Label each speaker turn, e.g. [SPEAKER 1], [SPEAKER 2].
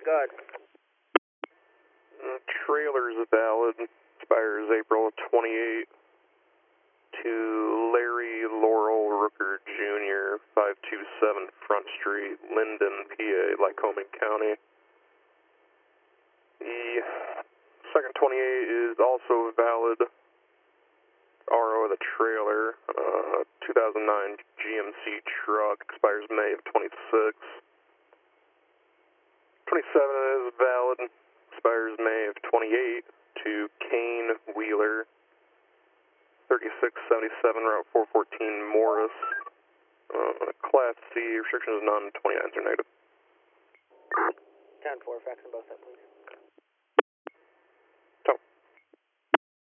[SPEAKER 1] Go ahead.
[SPEAKER 2] Trailer's valid. Expires April 28. To Larry Laurel Rooker Jr., 527 Front Street, Linden, PA, Lycoming County. The second 28 is also valid. RO of the trailer, 2009 GMC truck, expires May of 26. 27 is valid, expires May of 28 to Kane Wheeler, 3677 Route 414 Morris. Class C, restrictions none, 29s are negative.
[SPEAKER 1] 10-4, fax them both up, please.